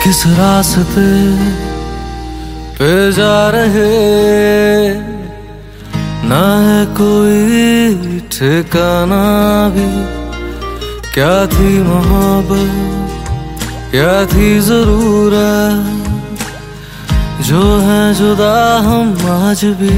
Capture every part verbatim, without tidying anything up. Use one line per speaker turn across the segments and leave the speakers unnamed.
किस रास्ते पे जा रहे, ना है कोई ठिकाना भी। क्या थी मोहब्बत, क्या थी जरूरत, जो है जुदा हम आज भी।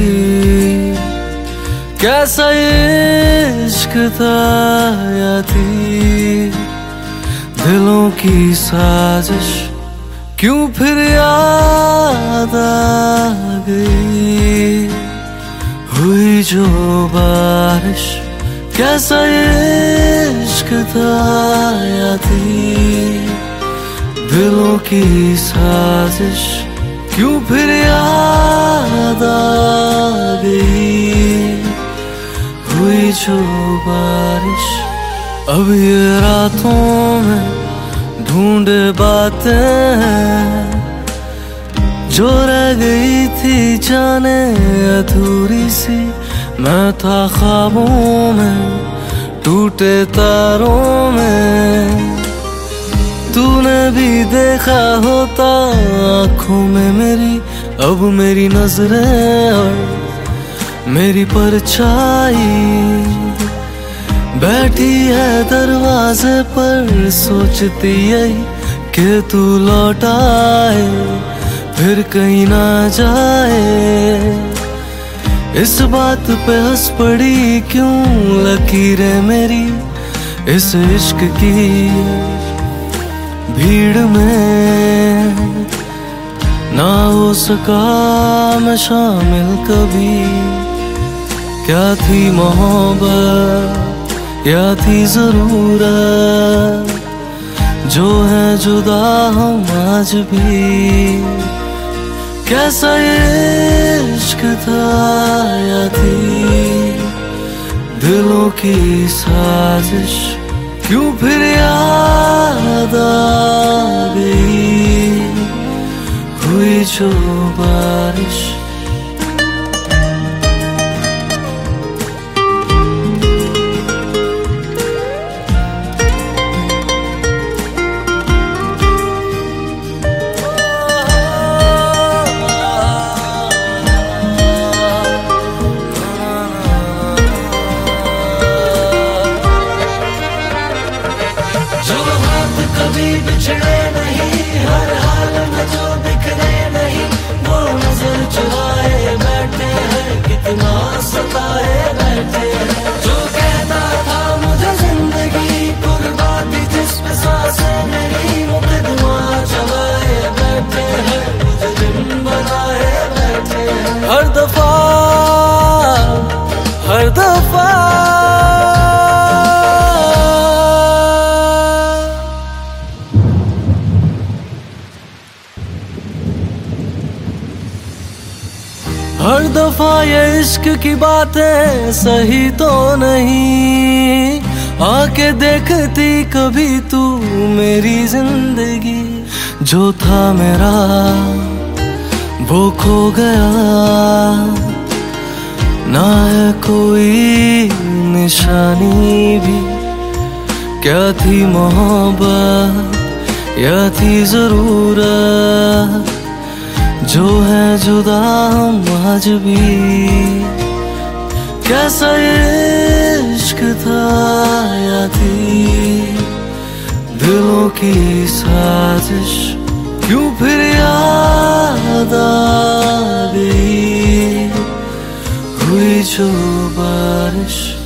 कैसा ये इश्क था या थी दिलों की साजिश, क्यों फिर याद आ गई हुई जो बारिश। कैसा ये इश्क था या थी दिलों की साजिश, क्यों फिर याद आ गई हुई जो बारिश। अब ये रातों में ढूंढे बातें जो रह गई थी जाने अधूरी सी। मैं था ख्वाबों में टूटे तारों में, तूने भी देखा होता आँखों में मेरी। अब मेरी नजरें और मेरी परछाई बैठी है दरवाजे पर, सोचती यही कि तू लौट आए फिर कहीं ना जाए। इस बात पे हंस पड़ी क्यों लकीरें मेरी, इस इश्क की भीड़ में ना हो सका मैं शामिल कभी। क्या थी मोहब्बत, क्या थी जरूरत, जो है जुदा हम आज भी। कैसा ये इश्क था या थी दिलों की साजिश, क्यों फिर याद आ गई हुई जो बारिश।
कभी बिछड़े नहीं, हर हाल में जो बिखरे नहीं, वो नजर चुराए बैठे हैं, कितना सताए बैठे हैं। जो कहता था मुझे जिंदगी कुर्बानी जिसमें सांसें मेरी, मुकदमा चलाए बैठे हैं, मुझे दिन बनाए बैठे हैं।
हर दफा हर दफा हर दफा ये इश्क की बातें सही तो नहीं, आके देखती कभी तू मेरी जिंदगी। जो था मेरा वो खो गया, ना है कोई निशानी भी। क्या थी मोहब्बत, या थी जरूरत, जो है जुदा हम आज भी। कैसा ये इश्क था या थी दिलों की साजिश, क्यों फिर याद आ गई हुई जो बारिश।